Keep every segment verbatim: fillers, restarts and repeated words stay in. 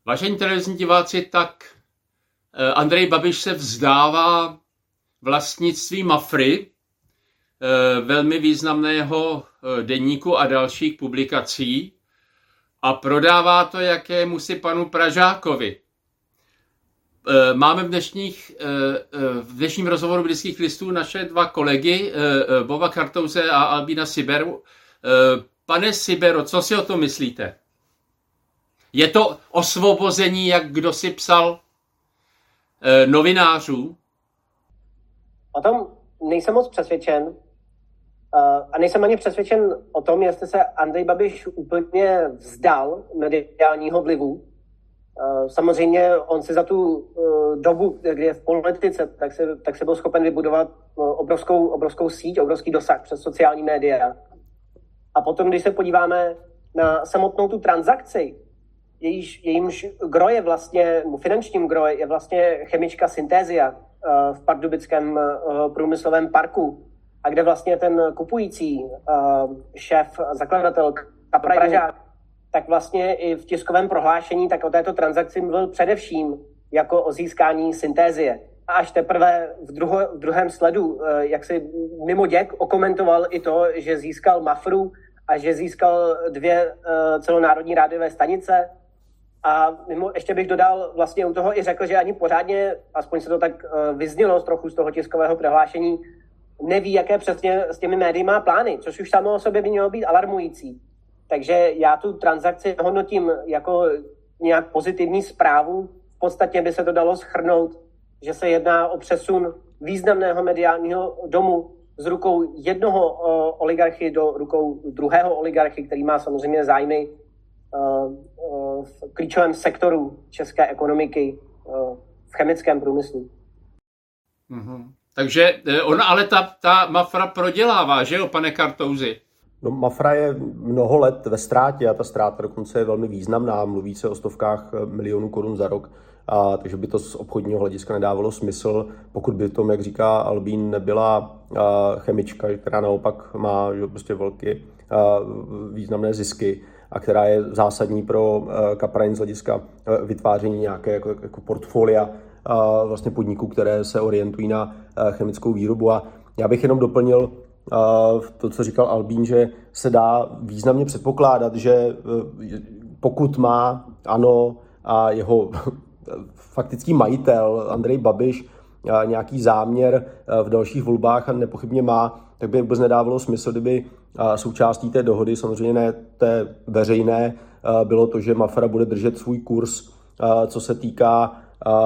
Vážení televizní diváci, tak Andrej Babiš se vzdává vlastnictví Mafry, velmi významného deníku a dalších publikací, a prodává to jakémusi panu Pražákovi. Máme v, dnešních, v dnešním rozhovoru Britských listů naše dva kolegy, Boba Kartouze a Albína Siberu. Pane Sibero, co si o tom myslíte? Je to osvobození, jak kdo si psal, novinářů? O tom nejsem moc přesvědčen. A nejsem ani přesvědčen o tom, jestli se Andrej Babiš úplně vzdal mediálního vlivu. Samozřejmě on si za tu dobu, kdy je v politice, tak se, tak se byl schopen vybudovat obrovskou, obrovskou síť, obrovský dosah přes sociální média. A potom, když se podíváme na samotnou tu transakci, jejíž, jejímž gro je vlastně, finančním gro je vlastně chemička Synthesia v pardubickém průmyslovém parku, a kde vlastně ten kupující šéf, zakladatel Pražák, tak vlastně i v tiskovém prohlášení tak o této transakci mluvil především jako o získání Synthesie. A až teprve v, druho, v druhém sledu, jak si mimo děk okomentoval i to, že získal Mafru a že získal dvě celonárodní rádiové stanice. A mimo, ještě bych dodal vlastně u toho i řekl, že ani pořádně, aspoň se to tak vyznělo trochu z toho tiskového prohlášení, neví, jaké přesně s těmi médii má plány, což už samo o sobě by mělo být alarmující. Takže já tu transakci hodnotím jako nějak pozitivní zprávu. V podstatě by se to dalo shrnout, že se jedná o přesun významného mediálního domu z rukou jednoho uh, oligarchy do rukou druhého oligarchy, který má samozřejmě zájmy uh, uh, v klíčovém sektoru české ekonomiky, uh, v chemickém průmyslu. Mm-hmm. Takže on ale ta, ta Mafra prodělává, že jo, pane Kartouzi? No, Mafra je mnoho let ve ztrátě a ta ztráta dokonce je velmi významná. Mluví se o stovkách milionů korun za rok, a, takže by to z obchodního hlediska nedávalo smysl, pokud by to, jak říká Albín, nebyla a, chemička, která naopak má že, prostě velké a, významné zisky a která je zásadní pro Kaprain z hlediska vytváření nějaké jako, jako portfolia a, vlastně podniků, které se orientují na a, chemickou výrobu. A já bych jenom doplnil to, co říkal Albín, že se dá významně předpokládat, že pokud má ANO a jeho faktický majitel Andrej Babiš nějaký záměr v dalších volbách, a nepochybně má, tak by vůbec nedávalo smysl, kdyby součástí té dohody, samozřejmě ne té veřejné, bylo to, že Mafra bude držet svůj kurz, co se týká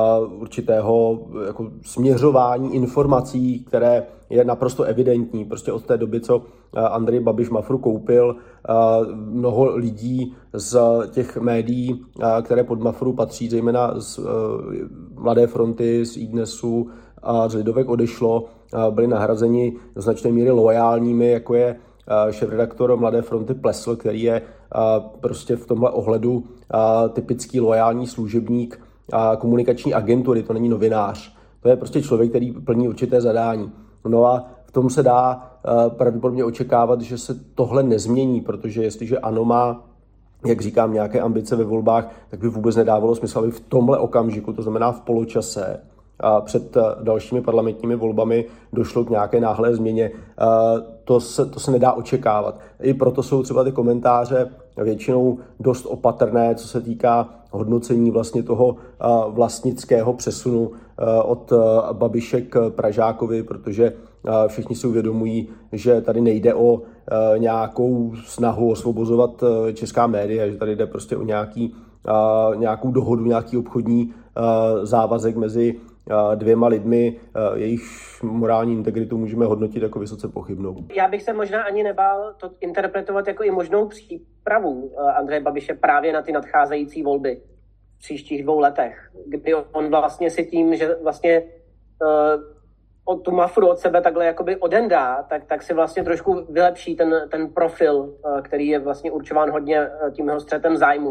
určitého jako směřování informací, které je naprosto evidentní. Prostě od té doby, co Andrej Babiš Mafru koupil, mnoho lidí z těch médií, které pod Mafru patří, zejména z Mladé fronty, z iDnesu a z Lidovek odešlo, byli nahrazeni do značné míry loajálními, jako je šéfredaktor Mladé fronty Plesl, který je prostě v tomhle ohledu typický loajální služebník a komunikační agentury, to není novinář. To je prostě člověk, který plní určité zadání. No a v tom se dá pravděpodobně očekávat, že se tohle nezmění, protože jestliže ANO má, jak říkám, nějaké ambice ve volbách, tak by vůbec nedávalo smysl, aby v tomhle okamžiku, to znamená v poločase, a před dalšími parlamentními volbami došlo k nějaké náhlé změně. To se, to se nedá očekávat. I proto jsou třeba ty komentáře většinou dost opatrné, co se týká hodnocení vlastně toho vlastnického přesunu od Babiše k Pražákovi, protože všichni si uvědomují, že tady nejde o nějakou snahu osvobozovat česká média, že tady jde prostě o nějaký, nějakou dohodu, nějaký obchodní závazek mezi dvěma lidmi, jejich morální integritu můžeme hodnotit jako vysoce pochybnou. Já bych se možná ani nebál to interpretovat jako i možnou přípravu Andreje Babiše právě na ty nadcházející volby v příštích dvou letech, kdy on vlastně si tím, že vlastně uh, od tu Mafru od sebe takhle jakoby odendá, tak, tak si vlastně trošku vylepší ten, ten profil, uh, který je vlastně určován hodně uh, tím jeho střetem zájmu.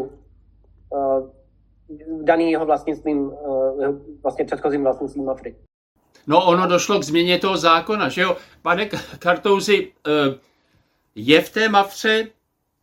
Uh, daný jeho vlastnictvím, jeho vlastně předchozím vlastnictvím Mafry. No ono došlo k změně toho zákona, že jo? Pane Kartouzi, je v té Mafře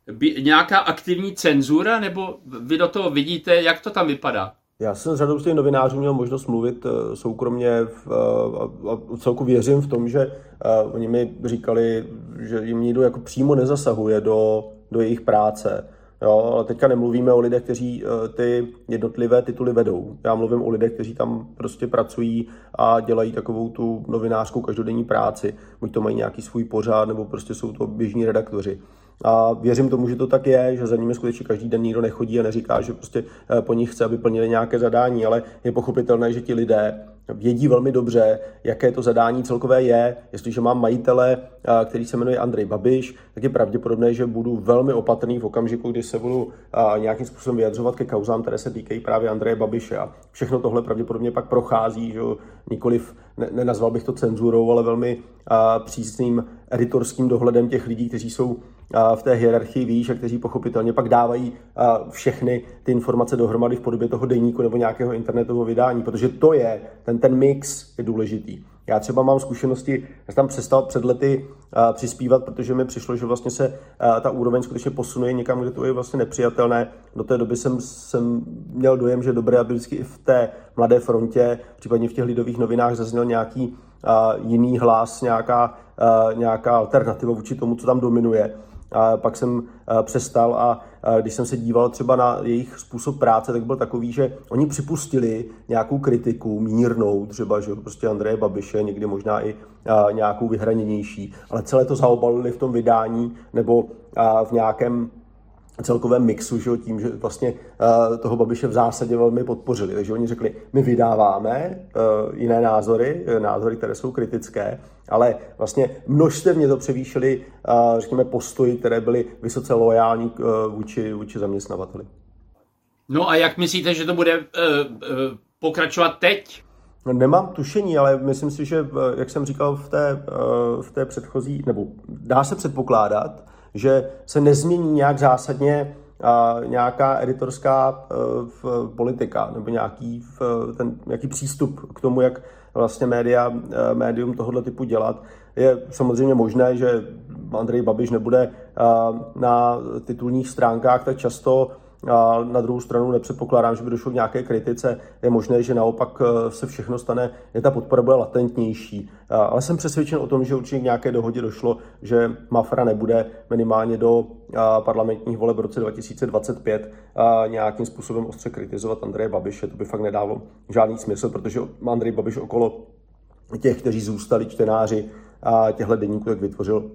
nějaká aktivní cenzura, nebo vy do toho vidíte, jak to tam vypadá? Já jsem s řadou z těch novinářů měl možnost mluvit soukromně v, a, a celku věřím v tom, že uh, oni mi říkali, že jim nikdo jako přímo nezasahuje do, do jejich práce. Jo, ale teďka nemluvíme o lidech, kteří uh, ty jednotlivé tituly vedou. Já mluvím o lidech, kteří tam prostě pracují a dělají takovou tu novinářskou každodenní práci. Buď to mají nějaký svůj pořad, nebo prostě jsou to běžní redaktoři. A věřím tomu, že to tak je, že za nimi skutečně každý den nikdo nechodí a neříká, že prostě po nich chce, aby plnili nějaké zadání, ale je pochopitelné, že ti lidé vědí velmi dobře, jaké to zadání celkové je. Jestliže mám majitele, který se jmenuje Andrej Babiš, tak je pravděpodobné, že budu velmi opatrný v okamžiku, kdy se budu nějakým způsobem vyjadřovat ke kauzám, které se týkají právě Andreje Babiše. A všechno tohle pravděpodobně pak prochází, že nikoliv, ne, nenazval bych to cenzurou, ale velmi přísným editorským dohledem těch lidí, kteří jsou v té hierarchii výš a kteří pochopitelně pak dávají všechny ty informace dohromady v podobě toho deníku nebo nějakého internetového vydání, protože to je, ten, ten mix je důležitý. Já třeba mám zkušenosti, já jsem tam přestal před lety uh, přispívat, protože mi přišlo, že vlastně se uh, ta úroveň skutečně posunuje někam, kde to je vlastně nepřijatelné. Do té doby jsem, jsem měl dojem, že dobré, aby vždycky i v té Mladé frontě, případně v těch Lidových novinách zazněl nějaký uh, jiný hlas, nějaká, uh, nějaká alternativa vůči tomu, co tam dominuje. A pak jsem přestal a když jsem se díval třeba na jejich způsob práce, tak byl takový, že oni připustili nějakou kritiku mírnou, třeba že prostě Andreje Babiše, někdy možná i nějakou vyhraněnější, ale celé to zaobalili v tom vydání nebo v nějakém celkovém mixu, že, tím, že vlastně uh, toho Babiše v zásadě velmi podpořili. Takže oni řekli, my vydáváme uh, jiné názory, názory, které jsou kritické, ale vlastně množstevně to převýšili, uh, řekněme, postoji, které byly vysoce loajální uh, vůči, vůči zaměstnavateli. No a jak myslíte, že to bude uh, uh, pokračovat teď? Nemám tušení, ale myslím si, že, jak jsem říkal v té, uh, v té předchozí, nebo dá se předpokládat, že se nezmění nějak zásadně a, nějaká editorská a, v, politika nebo nějaký, v, ten, nějaký přístup k tomu, jak vlastně média, médium tohoto typu dělat. Je samozřejmě možné, že Andrej Babiš nebude a, na titulních stránkách tak často. A na druhou stranu nepředpokládám, že by došlo k nějaké kritice. Je možné, že naopak se všechno stane, je ta podpora bude latentnější. Ale jsem přesvědčen o tom, že určitě k nějaké dohodě došlo, že Mafra nebude minimálně do parlamentních voleb v roce dva tisíce dvacet pět nějakým způsobem ostře kritizovat Andreje Babiše. To by fakt nedávalo žádný smysl, protože Andrej Babiš okolo těch, kteří zůstali čtenáři těchto deníků, tak vytvořil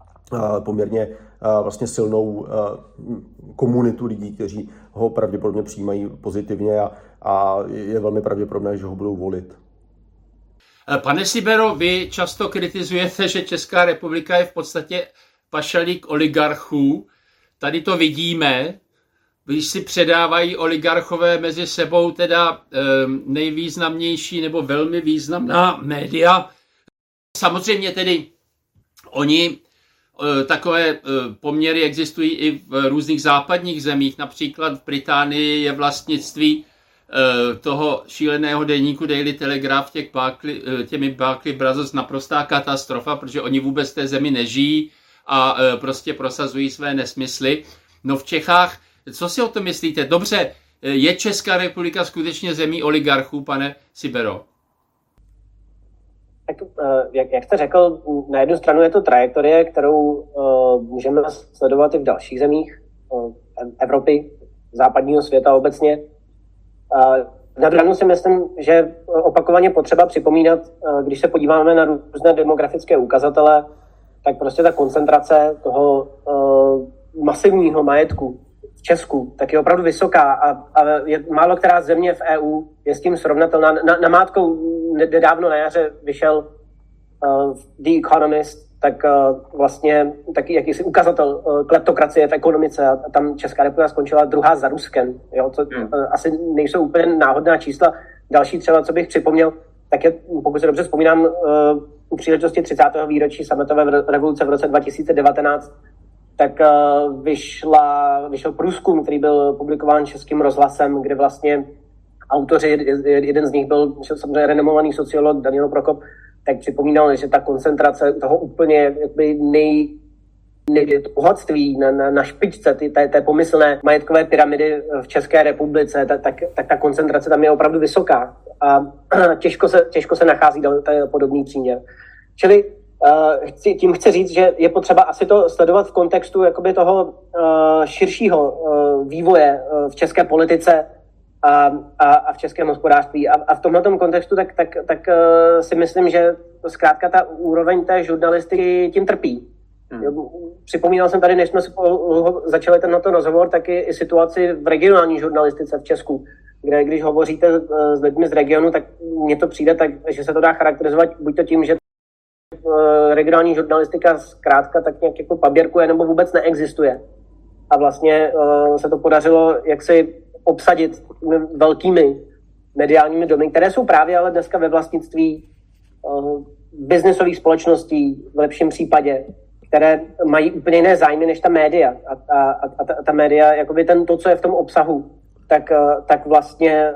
poměrně vlastně silnou komunitu lidí, kteří ho pravděpodobně přijímají pozitivně a, a je velmi pravděpodobné, že ho budou volit. Pane Sibero, vy často kritizujete, že Česká republika je v podstatě pašalík oligarchů. Tady to vidíme, když si předávají oligarchové mezi sebou teda nejvýznamnější nebo velmi významná média. Samozřejmě tedy oni takové poměry existují i v různých západních zemích. Například v Británii je vlastnictví toho šíleného deníku Daily Telegraph těch Barclay, těmi Barclay Brothers naprostá katastrofa, protože oni vůbec v té zemi nežijí a prostě prosazují své nesmysly. No v Čechách, co si o tom myslíte? Dobře, je Česká republika skutečně zemí oligarchů, pane Sibero? Tak, jak, jak jste řekl, na jednu stranu je to trajektorie, kterou uh, můžeme sledovat i v dalších zemích uh, Evropy, západního světa obecně. Uh, na druhou stranu si myslím, že opakovaně potřeba připomínat, uh, když se podíváme na různé demografické ukazatele, tak prostě ta koncentrace toho uh, masivního majetku v Česku tak je opravdu vysoká a, a je, málo která země v E U je s tím srovnatelná. Na, na mátkou nedávno na jaře vyšel uh, The Economist, tak uh, vlastně taky jakýsi ukazatel uh, kleptokracie v ekonomice a tam Česká republika skončila druhá za Ruskem. Jo? To hmm. uh, asi nejsou úplně náhodná čísla. Další třeba, co bych připomněl, tak je, pokud se dobře vzpomínám, uh, u příležitosti třicátého výročí sametové revoluce v roce dva tisíce devatenáct, tak uh, vyšla, vyšel průzkum, který byl publikován Českým rozhlasem, kde vlastně autoři, jeden z nich byl samozřejmě renomovaný sociolog Daniel Prokop, tak připomínal, že ta koncentrace toho úplně jakoby nej, bohatství na, na, na špičce ty, té, té pomyslné majetkové pyramidy v České republice, tak, tak, tak ta koncentrace tam je opravdu vysoká a těžko se, těžko se nachází do podobný příměr. Čili uh, chci, tím chci říct, že je potřeba asi to sledovat v kontextu jakoby toho uh, širšího uh, vývoje uh, v české politice a, a, a v českém hospodářství. A, a v tomhletom kontextu tak, tak, tak uh, si myslím, že zkrátka ta úroveň té žurnalistiky tím trpí. Hmm. Připomínal jsem tady, než jsme začali tento rozhovor, taky i situaci v regionální žurnalistice v Česku, kde když hovoříte s lidmi z regionu, tak mně to přijde tak, že se to dá charakterizovat buď to tím, že regionální žurnalistika zkrátka tak nějak jako paběrkuje nebo vůbec neexistuje. A vlastně se to podařilo jaksi obsadit velkými mediálními domy, které jsou právě ale dneska ve vlastnictví biznesových společností v lepším případě, které mají úplně jiné zájmy než ta média. A, a, a ta, ta média, jakoby ten, to, co je v tom obsahu, tak, tak vlastně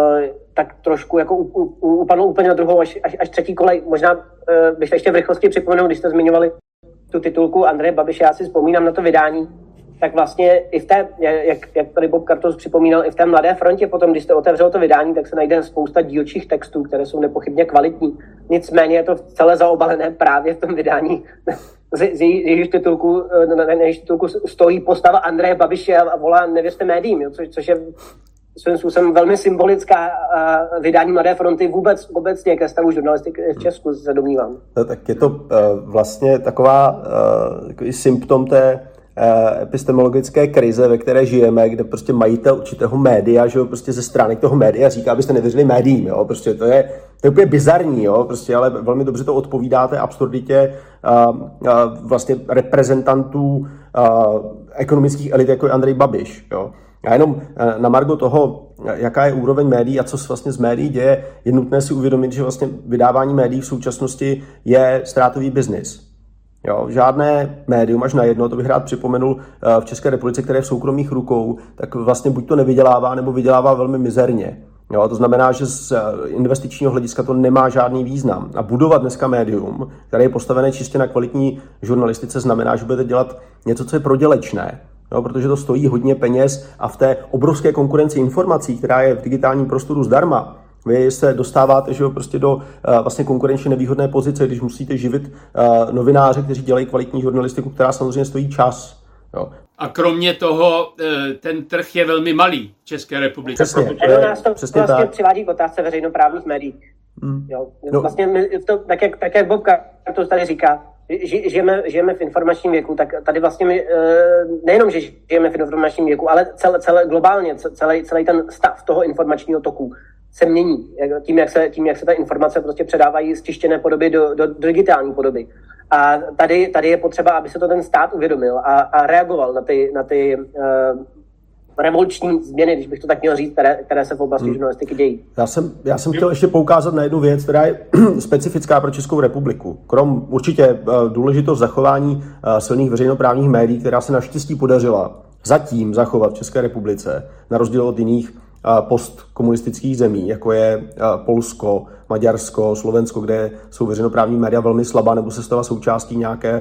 tak trošku jako upadnou úplně na druhou až, až, až třetí kolej. Možná bych ještě v rychlosti připomenul, když jste zmiňovali tu titulku Andreje Babiše, já si vzpomínám na to vydání, tak vlastně i v té, jak, jak tady Bob Kartos připomínal, i v té Mladé frontě potom, když jste otevřel to vydání, tak se najde spousta dílčích textů, které jsou nepochybně kvalitní. Nicméně je to celé zaobalené právě v tom vydání. Z, z jejíž titulku, na jejíž titulku stojí postava Andreje Babiše a volá nevěřte médiím, jo, což, což je svým způsobem velmi symbolická uh, vydání Mladé fronty vůbec obecně ke stavu žurnalistiky v Česku, se domnívám. No, tak je to uh, vlastně taková uh, takový symptom té uh, epistemologické krize, ve které žijeme, kde prostě majitel určitého média, že jo, prostě ze stránek toho média říká, abyste nevěřili médiím, jo, prostě to je, to je úplně bizarní, jo, prostě, ale velmi dobře to odpovídá té absurditě uh, uh, vlastně reprezentantů uh, ekonomických elit, jako je Andrej Babiš, jo. A jenom na margo toho, jaká je úroveň médií a co se vlastně z médií děje, je nutné si uvědomit, že vlastně vydávání médií v současnosti je ztrátový biznis. Jo, žádné médium až na jedno, to bych rád připomenul, v České republice, které je v soukromých rukou, tak vlastně buď to nevydělává, nebo vydělává velmi mizerně. Jo, to znamená, že z investičního hlediska to nemá žádný význam. A budovat dneska médium, které je postavené čistě na kvalitní žurnalistice, znamená, že budete dělat něco, co je prodělečné. No, protože to stojí hodně peněz a v té obrovské konkurenci informací, která je v digitálním prostoru zdarma, vy se dostáváte, že jo, prostě do uh, vlastně konkurenčně nevýhodné pozice, když musíte živit uh, novináře, kteří dělají kvalitní žurnalistiku, která samozřejmě stojí čas. Jo. A kromě toho ten trh je velmi malý v České republice. Přesně, protože... to nás to přesně vlastně tak přivádí k otázce veřejnoprávních médií. Hmm. Jo. No. Vlastně my to, tak, jak, tak jak Bob Kartos tady říká, žijeme, žijeme v informačním věku, tak tady vlastně my, nejenom, že žijeme v informačním věku, ale celé, celé globálně, celý, celý ten stav toho informačního toku se mění. Tím, jak se, tím, jak se ta informace prostě předávají z tištěné podoby do, do, do digitální podoby. A tady, tady je potřeba, aby se to ten stát uvědomil a, a reagoval na ty, na ty uh, revoluční změny, když bych to tak měl říct, které, které se v oblasti hmm. žurnalistiky dějí. Já jsem, já jsem chtěl ještě poukázat na jednu věc, která je specifická pro Českou republiku. Krom určitě uh, důležitost zachování uh, silných veřejnoprávních médií, která se naštěstí podařila zatím zachovat v České republice, na rozdíl od jiných postkomunistických zemí, jako je Polsko, Maďarsko, Slovensko, kde jsou veřejnoprávní média velmi slabá nebo se stala součástí nějaké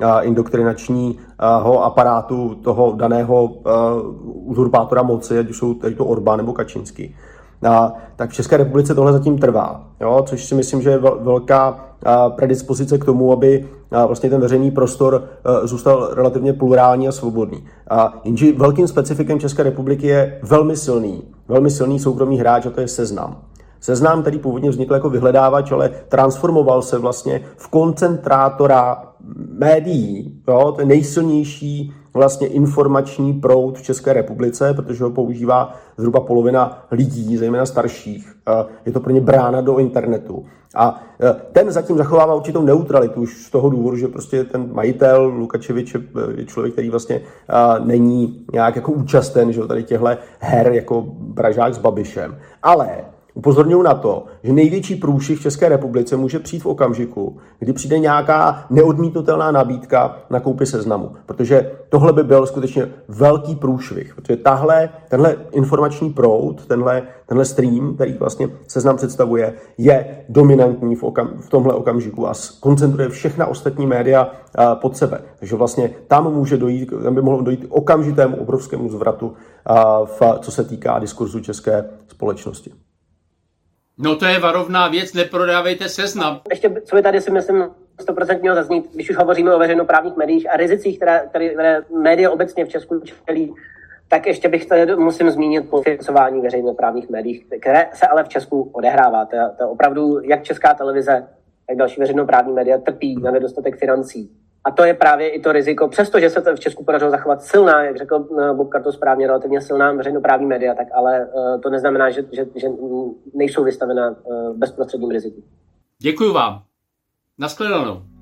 indoktrinačního aparátu toho daného uzurpátora moci, ať už jsou tady to Orbán nebo Kačinský. A, tak v České republice tohle zatím trvá, jo? Což si myslím, že je velká a, predispozice k tomu, aby a, vlastně ten veřejný prostor a, zůstal relativně plurální a svobodný. A jenže velkým specifikem České republiky je velmi silný, velmi silný soukromý hráč, a to je Seznam. Seznam, který původně vznikl jako vyhledávač, ale transformoval se vlastně v koncentrátora médií, jo? To je nejsilnější vlastně informační proud v České republice, protože ho používá zhruba polovina lidí, zejména starších. Je to pro ně brána do internetu. A ten zatím zachovává určitou neutralitu už z toho důvodu, že prostě ten majitel Lukačevič je člověk, který vlastně není nějak jako účasten, že tady těchto her jako Pražák s Babišem. Ale Upozorňuji na to, že největší průšvih v České republice může přijít v okamžiku, kdy přijde nějaká neodmítnutelná nabídka na koupi Seznamu. Protože tohle by byl skutečně velký průšvih. Protože tahle, tenhle informační proud, tenhle, tenhle stream, který vlastně Seznam představuje, je dominantní v, okam, v tomhle okamžiku a koncentruje všechna ostatní média uh, pod sebe. Takže vlastně tam může dojít, tam by mohlo dojít k okamžitému obrovskému zvratu, uh, v, co se týká diskurzu české společnosti. No to je varovná věc, neprodávejte Seznam. Ještě, co by tady si myslím sto procent mělo zaznít, když už hovoříme o veřejnoprávních médiích a rizicích, které, které, které média obecně v Česku čelí, tak ještě bych tady musím zmínit financování veřejnoprávních médií, které se ale v Česku odehrává. To je, to je opravdu, jak Česká televize, tak další veřejnoprávní média trpí na nedostatek financí. A to je právě i to riziko, přestože se to v Česku podařilo zachovat silná, jak řekl Bob Karto správně, relativně silná veřejnoprávní média, tak ale uh, to neznamená, že, že, že nejsou vystavena uh, bezprostředním riziku. Děkuju vám. Nashledanou.